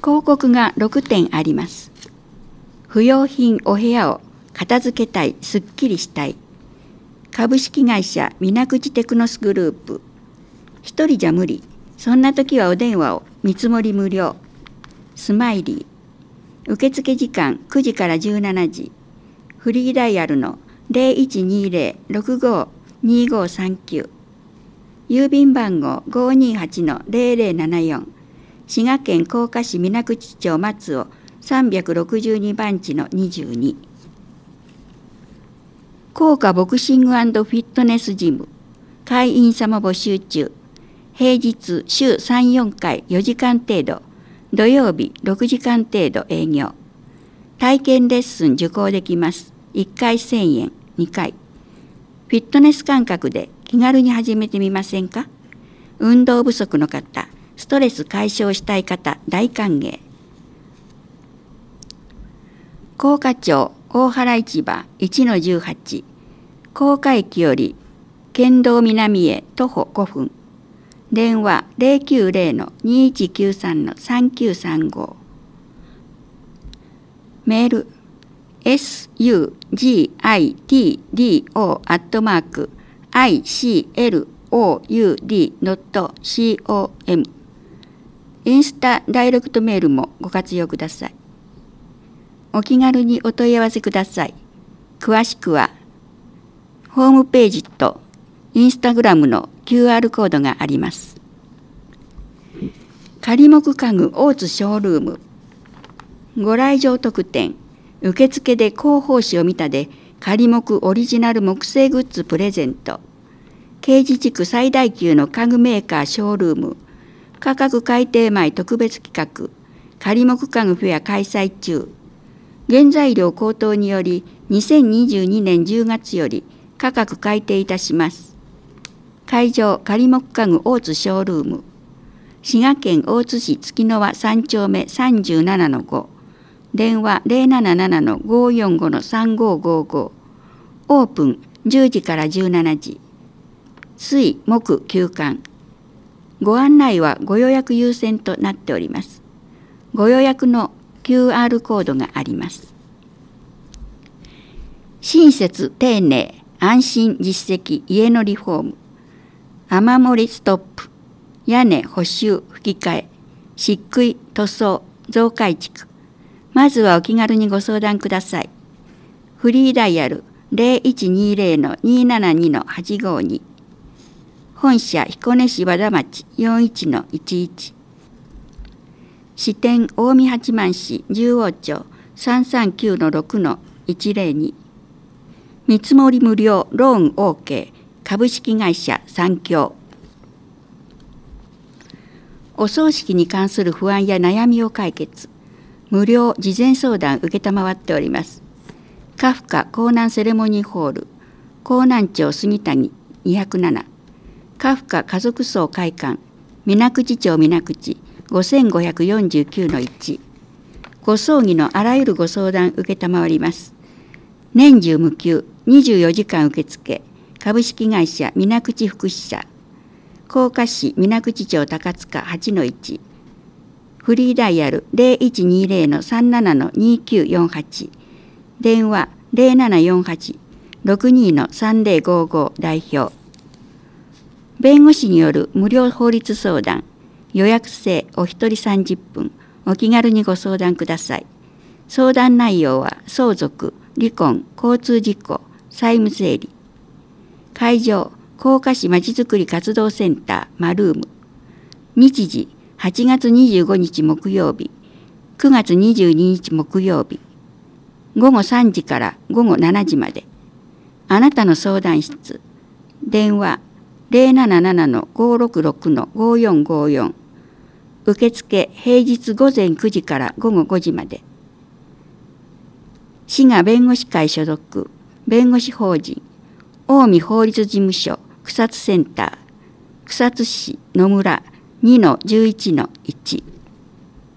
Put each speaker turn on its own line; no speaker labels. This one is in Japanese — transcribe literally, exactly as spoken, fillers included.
広告がろくてんあります。不要品お部屋を片付けたい、すっきりしたい。株式会社水口テクノスグループ。一人じゃ無理。そんな時はお電話を。見積もり無料。スマイリー。受付時間くじからじゅうしちじ。フリーダイヤルの ゼロいちにゼロ ろくご にごさんきゅう。郵便番号 ごーにーはち の ゼロゼロななよん。滋賀県甲賀市水口町松尾さんびゃくろくじゅうにばんちのにじゅうに。甲賀ボクシング&フィットネスジム。会員様募集中。平日週さん、よんかいよじかん程度。土曜日ろくじかん程度営業。体験レッスン受講できます。いっかいせんえん、にかい。フィットネス感覚で気軽に始めてみませんか？運動不足の方、ストレス解消したい方、大歓迎。甲賀町大原市場 いちのじゅうはち。甲賀駅より県道南へ徒歩ごふん。電話 ゼロきゅうゼロのにいちきゅうさんのさんきゅうさんご。メール エスユージーアイティーディーオー アットマーク アイシーエルオーユーディー ドット コム。 インスタダイレクトメールもご活用ください。お気軽にお問い合わせください。詳しくはホームページとインスタグラムの キューアール コードがあります。仮木家具大津ショールーム。ご来場特典。受付で広報誌を見たで仮木オリジナル木製グッズプレゼント。京地地区最大級の家具メーカーショールーム。価格改定前特別企画。仮木家具フェア開催中。原材料高騰によりにせんにじゅうにねんじゅうがつより価格改定いたします。会場仮木家具大津ショールーム。滋賀県大津市月の輪さんちょうめさんじゅうななのご。電話 ゼロななななのごーよんごのさんごーごーご。オープンじゅうじからじゅうしちじ。水木休館。ご案内はご予約優先となっております。ご予約の キューアール コードがあります。親切丁寧安心実績家のリフォーム。雨漏りストップ。屋根補修吹き替え。漆喰塗装増改築。まずはお気軽にご相談ください。フリーダイヤル ゼロいちにゼロのにななにのはちごに。本社彦根市和田町 よんいちのいちいち。支店近江八幡市十王町 さんさんきゅうのろくのいちゼロに。見積もり無料ローン オーケー 株式会社三共。お葬式に関する不安や悩みを解決。無料事前相談受けたまわっております。カフカ江南セレモニーホール、江南町杉谷にひゃくなな。カフカ家族葬会館、水口町水口ごせんごひゃくよんじゅうきゅうのいち。ご葬儀のあらゆるご相談受けたまわります。年中無休にじゅうよじかん受付。株式会社水口福祉社。甲賀市水口町高塚はちのいち。フリーダイヤル ゼロいちにゼロのさんななのにきゅうよんはち。電話 ゼロななよんはち ろくにのさんゼロごご 代表。弁護士による無料法律相談。予約制お一人さんじゅっぷん。お気軽にご相談ください。相談内容は相続、離婚、交通事故、債務整理。会場甲賀市まちづくり活動センターマルーム。日時はちがつにじゅうごにち木曜日、くがつにじゅうににち木曜日。ごごさんじからごごしちじまで。あなたの相談室。電話ゼロななななのごろくろくのごよんごよん。受付平日午前くじからごごごじまで。滋賀弁護士会所属弁護士法人近江法律事務所草津センター草津市野村にのじゅういちのいち。